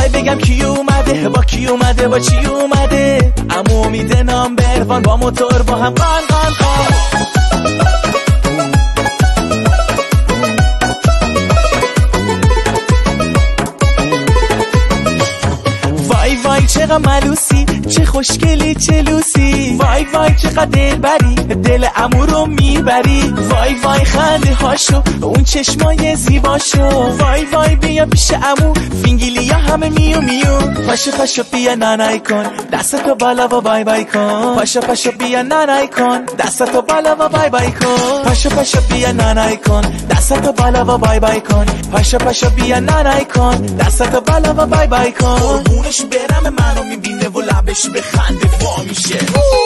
میخوای بگم کی اومده، با کی اومده، با چی اومده؟ عمو امید نامبروان با موتور با هم قان قان قان. وای وای چقدر ملوسی، چه خوشگلی چه لوسی. وای وای چقدر دلبری، دل عمو رو میبری. وای وای خنده هاشو، اون چشمای زیباشو. وای وای بیا پیش عمو، فینگیلیا همه میو میو. پاشو پاشو بیا نانای کن، دستتو بالا و بای بای کن. پاشو پاشو بیا نانای کن، دستتو بالا و بای بای کن. پاشو پاشو بیا نانای کن، دستتو بالا و بای بای کن. پاشو پاشو بیا نانای کن، دستتو بالا و بای بای کن. قربونش برم منو میبینه و لبش به خنده وا میشه.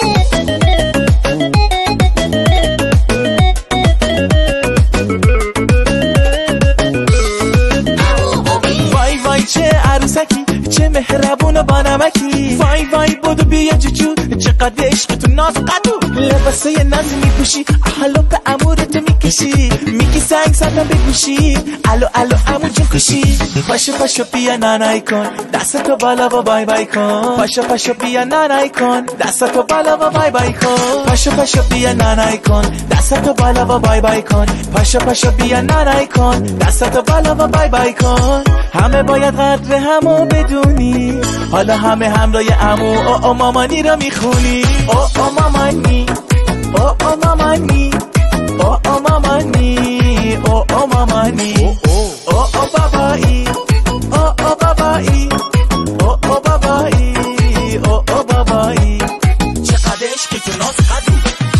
وای وای چه عروسکی، چه مهربون و بانمکی. وای وای بودو بیا جوجو، چقدر عشق تو ناز قدو. لباسای ناز میپوشی، حالا به امورتو میکشی. میگی سنگ زدم بگوشی، الو الو امو جون کشی. پاشو پاشو بیا نانای کن، دستتو بالا و بای بای کن. پاشو پاشو بیا نانای کن، دستتو بالا و بای بای کن. پاشو پاشو بیا نانای کن، دستتو بالا و بای بای کن. پاشو پاشو بیا نانای کن، دستتو بالا و بای بای کن. همه باید قدر همو بدونی، حالا همه همراه عمو او او مامانی رو میخونی. او او مامانی، او او مامانی، او او مامانی، او او مامانی، او او بابایی، او او بابایی، او او بابایی، او او بابایی. چقدر عشقی تو ناز قدی.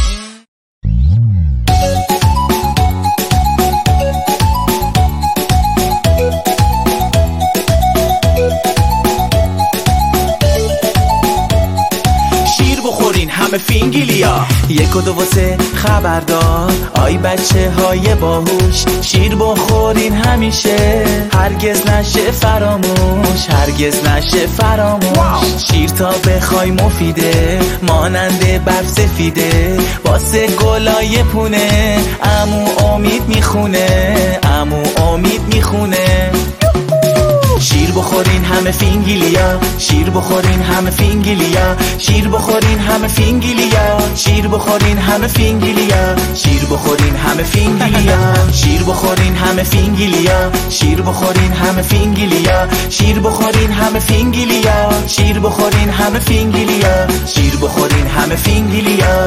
همه فینگیلیا، یک و دو و سه خبردار. آی بچه های باهوش، شیر بخورین همیشه، هرگز نشه فراموش، هرگز نشه فراموش. شیر تا بخوای مفیده، مانند برف سفیده، واسه گلای پونه. عمو امید میخونه، عمو امید میخونه. شیر بخورین همه فینگیلیا، شیر بخورین همه فینگیلیا، شیر بخورین همه فینگیلیا، شیر بخورین همه فینگیلیا، شیر بخورین همه فینگیلیا، شیر بخورین همه فینگیلیا، شیر بخورین همه فینگیلیا، شیر بخورین همه فینگیلیا، شیر بخورین همه فینگیلیا، شیر بخورین همه فینگیلیا.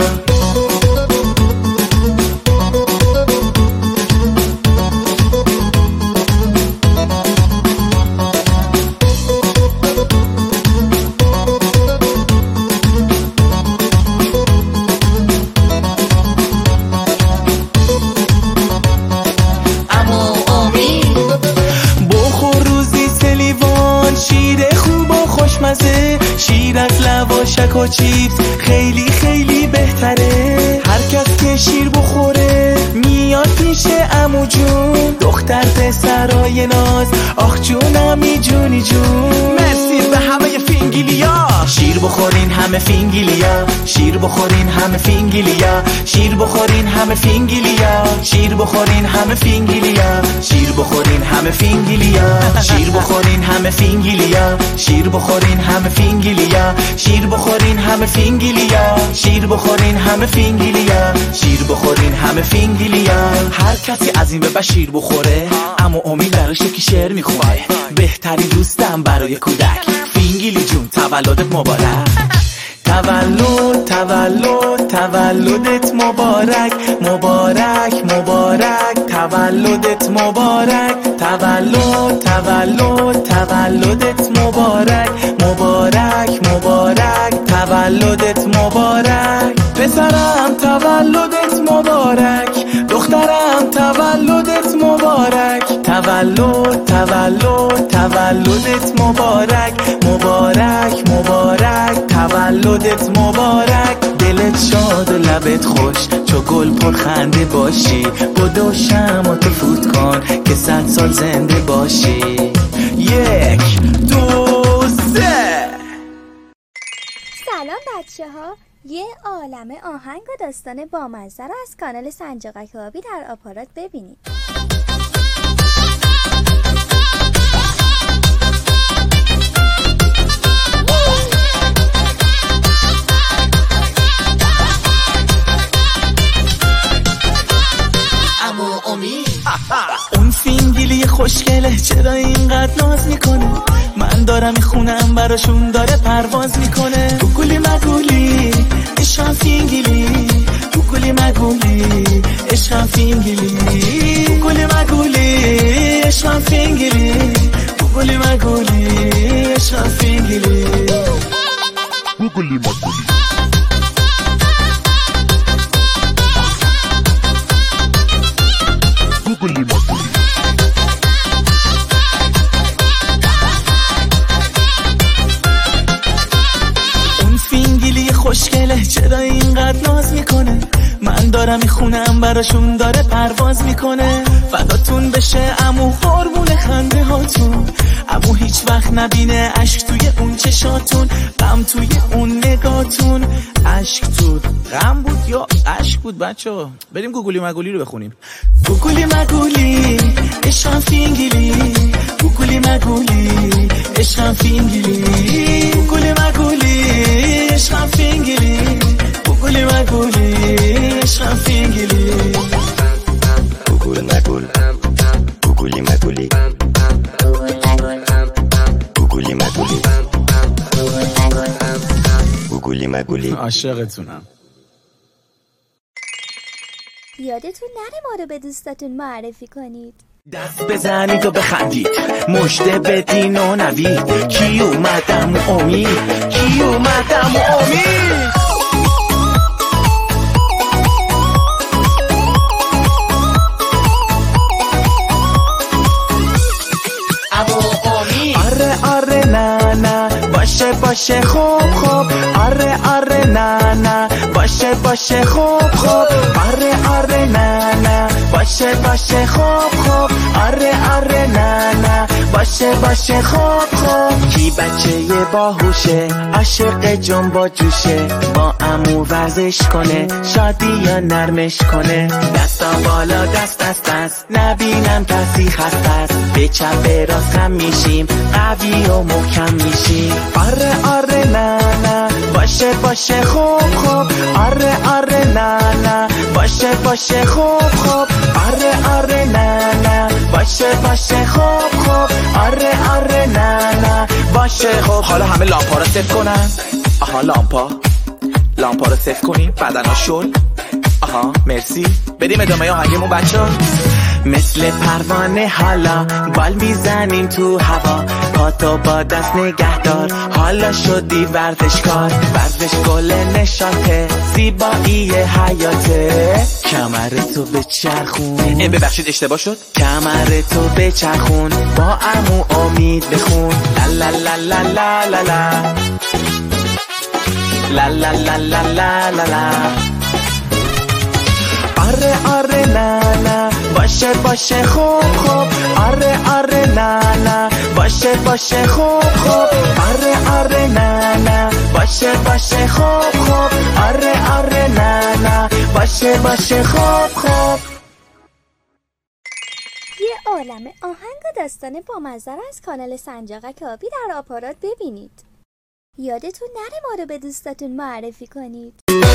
شیر از لواشک و چیپس خیلی خیلی بهتره. هر کس که شیر بخوره میاد پیش عمو جون. دختر پسرای ناز، آخ جونمی جونی جون. مرسی به همه فینگیلیا. شیر بخورین همه فینگیلیا، شیر بخورین همه فینگیلیا، شیر بخورین همه فینگیلیا، شیر بخورین همه فینگیلیا، شیر بخورین همه فینگیلیا، شیر بخورین همه فینگیلیا، شیر بخورین همه فینگیلیا، شیر بخورین همه فینگیلیا، شیر بخورین همه فینگیلیا، شیر بخورین همه فینگیلیا. هر کسی از این به شیر بخوره، اما امید براش یکی شعر میخونه. بهترین دوستم برای کودک، فینگیلی جون تولدت مبارک. تولد تولد تولدت مبارک، مبارک مبارک تولدت مبارک. تولد تولد تولدت مبارک، مبارک مبارک تولدت مبارک. پسرم تولدت مبارک، دخترم تولدت مبارک. تولد تولد تولدت مبارک، مبارک مبارک تولدت مبارک. دلت شاد و لبت خوش، چو گل پرخنده باشی. بدو شمعتو فوت کن که 100 سال زنده باشی. 1 2 3. سلام بچه ها، یه عالمه آهنگ و داستان بامزه رو از کانال سنجاقک آبی در آپارات ببینید. خوشگله چرا اینقدر ناز میکنه؟ من دارم میخونم براشون داره پرواز میکنه. گوگلی مگولی عشقم فینگلی، گوگلی مگولی عشقم فینگلی، گوگلی مگولی عشقم فینگلی، گوگلی مگولی عشقم فینگلی، گوگلی مگولی. اون فینگلی خوشگله چرا اینقدر ناز میکنه؟ من دارم میخونم براشون داره پرواز میکنه. فداتون بشه عمو هورمون خنده هاتون، عمو هیچ وقت نبینه اشک توی اون چشاتون، غم توی اون نگاتون. اشک تو غم بود یا اشک بود؟ بچه بریم گوگلی مگولی رو بخونیم. گوگلی مگولی عشقم فینگلی، گوگلی مگولی عشقم فینگلی، گوگلی مگولی عشقم فینگلی، گوگلی مگولی عشقم فینگلی، گوگل مگول، گوگلی مگولی، گوگلی مگولی، گوگلی مگولی. عاشقتونم. یادتون نره ما رو به دوستاتون معرفی کنید. دست بزنید و بخندید، مژده بدین و نوید. کی اومدم امید، کی اومدم امید. آره آره نه نه باشه باشه خوب خوب، آره آره نه نه باشه باشه خوب خوب، آره آره نه نه باشه باشه خوب خوب، آره آره نه نه باشه باشه خوب خوب. کی بچه باهوشه عاشق جنبا جوشه، با عمو ورزش کنه شادی یا نرمش کنه. دستا بالا دست دست دست نبینم کسی خسته است، به چپ به راست هم میشیم قوی و محکم میشیم. آره آره نه نه باشه باشه خوب خوب، آره آره نه نه باشه باشه خوب خوب، آره آره نه نه باشه باشه خوب خوب، آره آره نه نه باشه خوب. حالا همه لامپا رو صف کنن. آها لامپا رو صف کنیم. بدنا شل. آها مرسی. بریم ادامه آهنگمون بچه‌ها. مثل پروانه حالا بال میزنیم تو هوا، پاتو با دست نگهدار حالا شدی ورزشکار. ورزش گل نشاطه زیبایی حیاته، کمرتو بچرخون. ببخشید اشتباه شد. کمرتو بچرخون با عمو امید بخون. لا لا لا لا لا لا لا لا لا لا لا لا لا. آره آره نه نه باشه باشه خوب خوب، آره آره نه نه باشه باشه خوب خوب، آره آره نه نه باشه باشه خوب خوب، آره آره نه نه باشه باشه خوب خوب. یه عالم آهنگ و داستان بامزه از کانال سنجاقک آبی در آپارات ببینید. یادتون نره ما رو به دوستاتون معرفی کنید.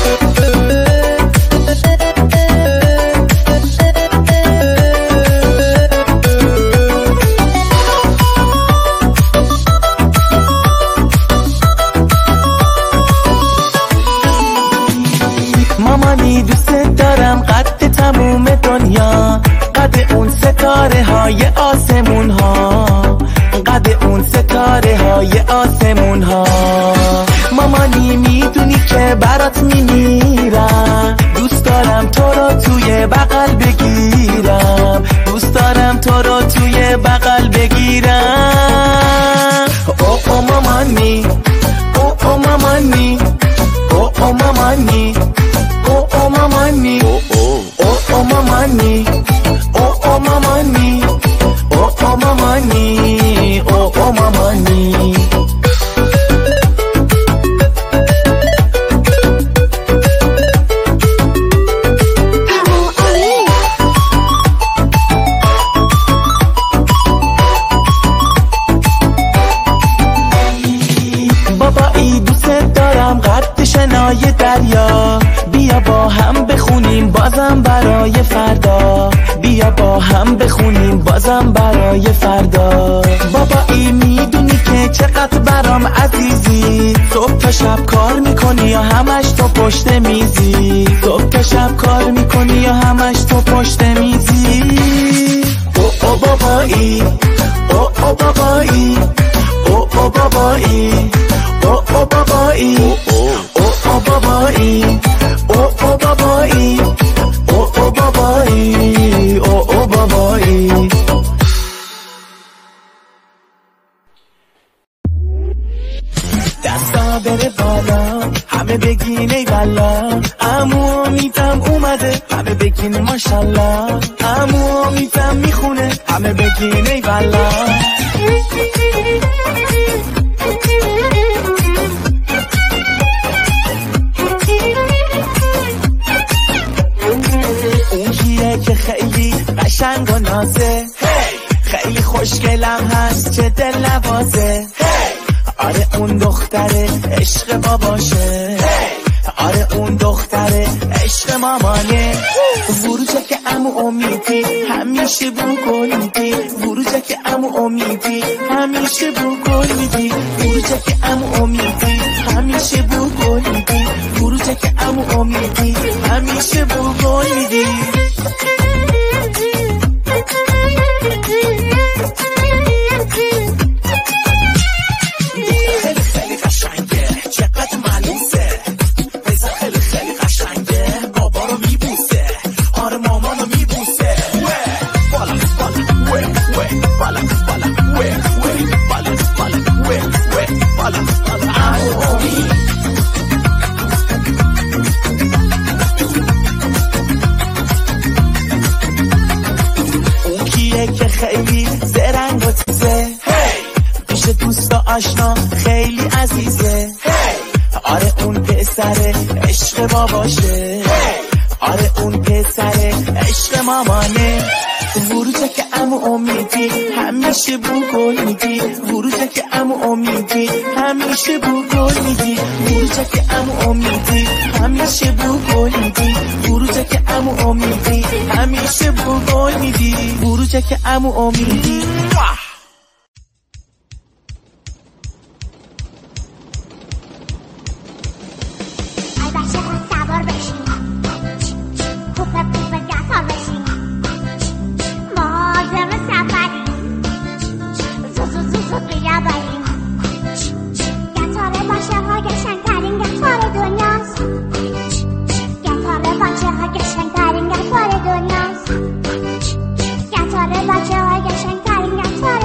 مامانی دوست دارم قد تموم دنیا، قد اون ستاره های آسمون ها، قد اون ستاره های آسمون ها. مامانی میدونی که برات میمیرم، دوست دارم تو رو توی بغل بگیرم، دوست دارم تو رو توی بغل بگیرم. او او مامانی، او او مامانی، او او مامانی، او او مامانی، او او مامانی، او او مامانی، او او مامانی، او او مامانی. بابایی دوست دارم قد شنای دریا، بیا با هم بخونیم بازم برای فردا. بیا با هم بخونیم بازم برای فردا. بابایی میدونی که چقدر برام عزیزی، صبح تا شب کار میکنی یا همش تو پشت میزی، صبح تا شب کار میکنی یا همش تو پشت میزی. او او بابایی، او او بابایی، او او بابایی، او او بابایی، او او بابایی، او او بابایی، او او بابایی، او او بابایی. دستا بره بالا همه بگین ای والا، عمو امیدم اومده همه بگین ماشالله، عمو امیدم میخونه همه بگین ای والا. اون کیه که خیلی قشنگ و نازه، خیلی خوشگلم هست چه دل نوازه، آره اون دختره عشق باباشه، آره اون دختره عشق مامانه. وروجه که عمو امیدی همیشه بو گل میدی، وروجه که عمو امیدی همیشه بو گل میدی، وروجه که عمو امیدی همیشه بو گل میدی، وروجه که عمو امیدی همیشه بو گل میدی. خیلی زرنگ و تیزه، پیش دوستا آشنا خیلی عزیزه، آره اون پسره عشق باباشه، آره اون پسره عشق مامانه. وروجه که عمو امیدی همیشه بو گل میدی، وروجه که عمو امیدی همیشه بو گل میدی، وروجه که عمو امیدی همیشه بو گل میدی، وروجه که عمو امیدی همیشه بو گل میدی، وروجه که عمو امیدی. بچه های قشنگ ترین گفتار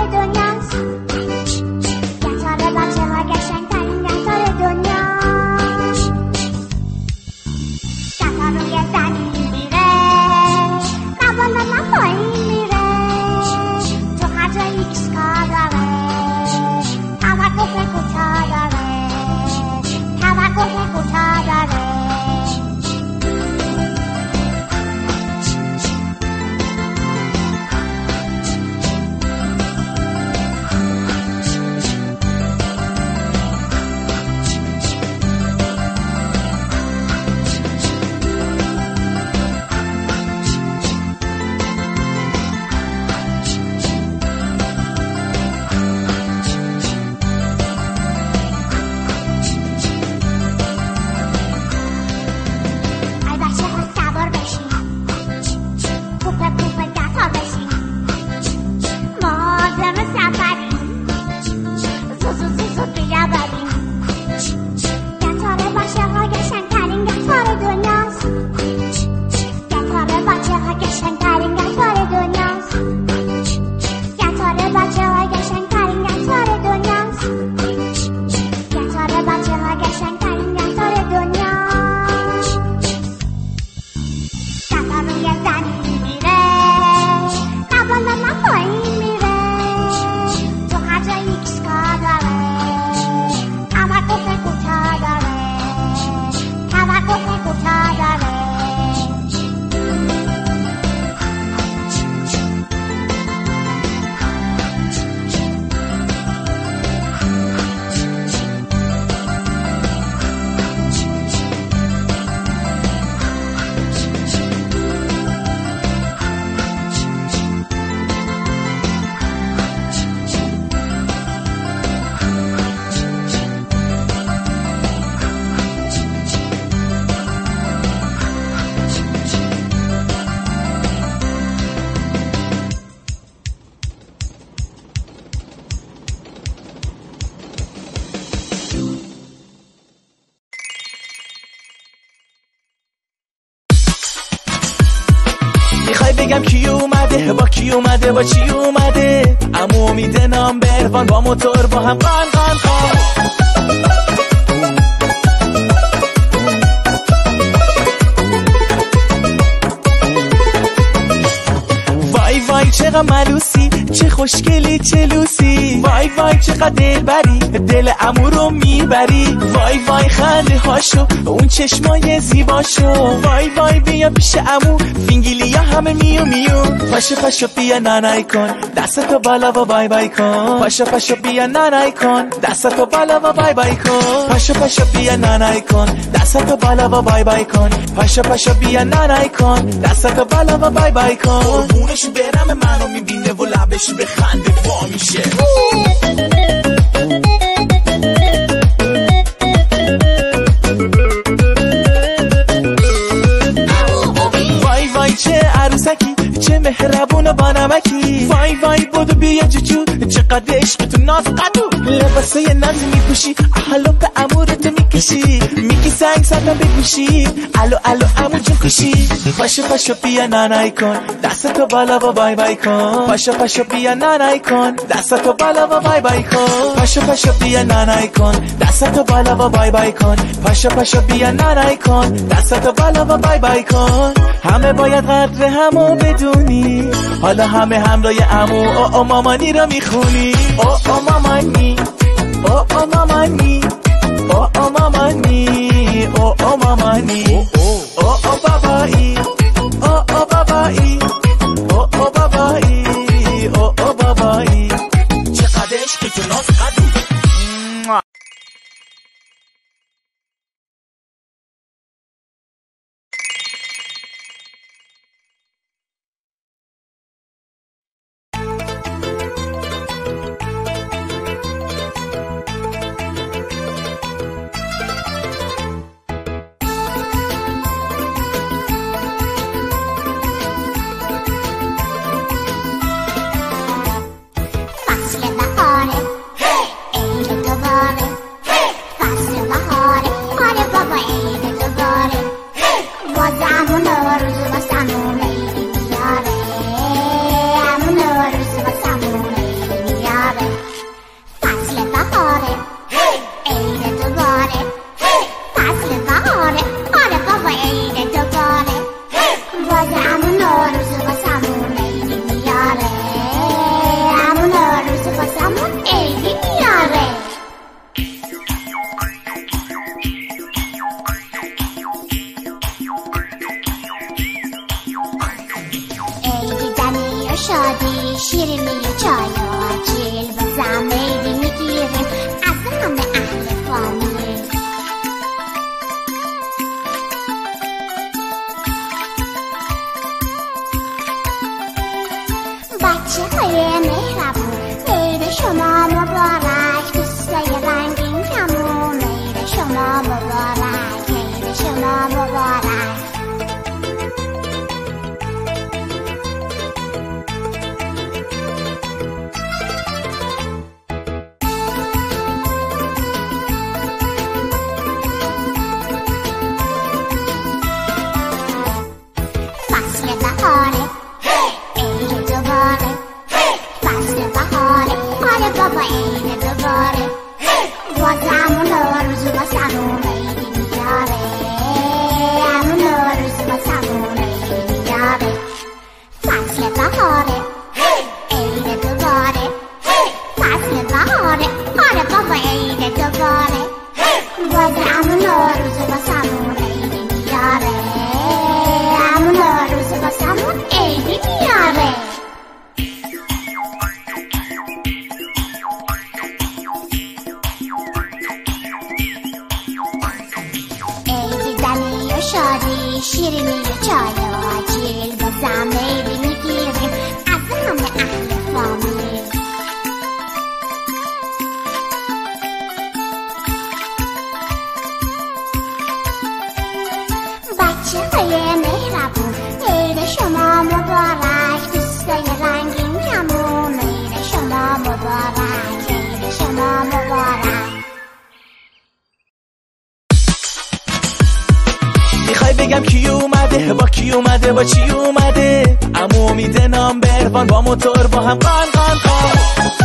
بگم کی اومده، با کی اومده، با چی اومده. عمو امید نامبروان با موتور با هم قان قان قان. وای وای چقدر ملوسی، چه خوشگلی چه لوسی. وای وای چقدر دلبری، دل عمو رو میبری. وای وای خنده هاشو، اون چشمای زیباشو. وای وای بیا پیش عمو، فینگیلیا همه میو میو. پاشو پاشو بیا نانای کن، دستتو بالا و بای بای کن. پاشو پاشو بیا نانای کن، دستتو بالا و بای بای کن. پاشو پاشو بیا نانای کن، دستتو بالا و بای بای کن. پاشو پاشو بیا نانای کن، دستتو بالا و بای بای کن. قربونش برم منو میبینه و لبش به خنده وا میشه. وای وای چه عروسکی، چه مهربون و بانمکی. وای وای بودو بیا جوجو، چقدر عشق تو ناز قدو. لباسای ناز میپوشی، حالا به امورتو میکشی. میگی سنگ سرم بگوشی، الو الو امو جون کشی. پاشو پاشو بیا نانای کن، دستتو بالا و بای بای کن. پاشو پاشو بیا نانای کن، دستتو بالا و بای بای کن. پاشو پاشو بیا نانای کن، دستتو بالا و بای بای کن. پاشو پاشو بیا نانای کن، دستتو بالا و بای بای کن. همه باید قدر همو بدونی، حالا همه همراه عمو او مامانی رو میخونی. او مامانی، او مامانی، او مامانی، او مامانی، او بابایی، او بابایی، او بابایی، او بابایی. چقدر عشقی تو ناز قدو. شادی شیرینی چای و آجیل و زمیدی میگیریم از همه اهل فامیل. بچه های مهربون عید شما مبارک، دوستای رنگین کمون عید شما مبارک، عید شما مبارک. بابا عید دوباره واسه همون روز واسه همون عیدی میاره، همون روز واسه همون عیدی میاره. فصل بهاره عید دوباره، فصل بهاره آره بابا عید دوباره واسه همون روز واسه همون عیدی میاره، همون روز واسه همون عیدی میاره. شادی شیرینی و چای و آجیل و زمیدی میگیریم از همه اهل فامیل. بچه های مهربون عید شما مبارک، دوستای رنگین کمون عید شما مبارک، عید شما مبارک. بگم کی اومده، با کی اومده، با چی اومده. عمو امید نامبروان با موتور با هم قان قان قان.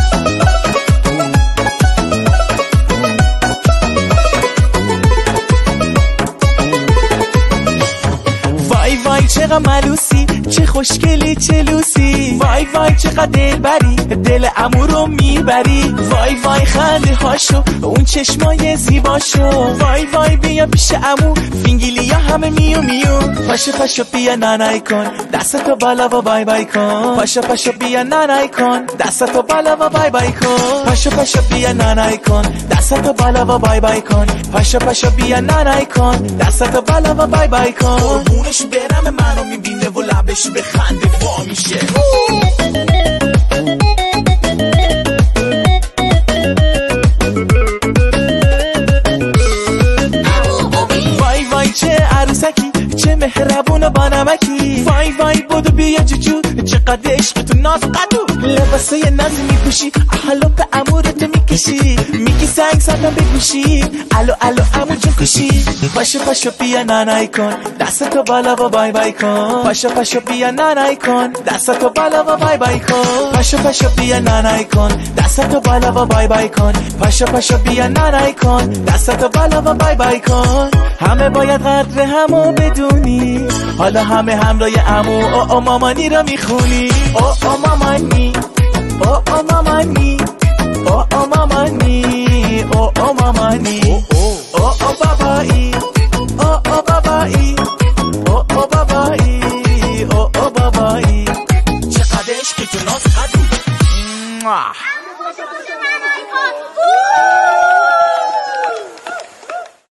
وای وای چقدر ملوسی، چه خوشگلی چه لوسی. وای وای چقدر دلبری، دل عمو رو میبری. وای وای خنده هاشو، اون چشمای زیباشو. وای وای بیا پیش عمو، فینگیلیا همه میو میو. پاشو پاشو بیا نانای کن، دستتو بالا و بای بای کن. پاشو پاشو بیا نانای کن، دستتو بالا و بای بای کن. پاشو پاشو بیا نانای کن، دستتو بالا و بای بای کن. پاشو پاشو بیا نانای کن، دستتو بالا و بای بای کن. قربونش برم منو میبینه و لبش به خنده وا میشه. وای وای چه عروسکی، چه مهربون و بانمکی. وای وای بودو بیا جوجو، چقدر عشق تو ناز قدو. لباسای ناز میپوشی، حالا به امورتو میکشی. میگی سنگ سرم بگوشی، الو الو امو جون کشی. پاشو پاشو بیا نانای کن، دستتو بالا و بای بای کن. پاشو پاشو بیا نانای کن، دستتو بالا و بای بای کن. پاشو پاشو بیا نانای کن، دستتو بالا و بای بای کن. پاشو پاشو بیا نانای کن، دستتو بالا و بای بای کن. همه باید قدر همو بدونی، حالا همه همراه عمو او مامانی رو میخونی. او مامانی، او مامانی، او مامانی، او مامانی، او بابایی، او بابایی، او بابایی، او بابایی. چقدر عشقی تو ناز قدو.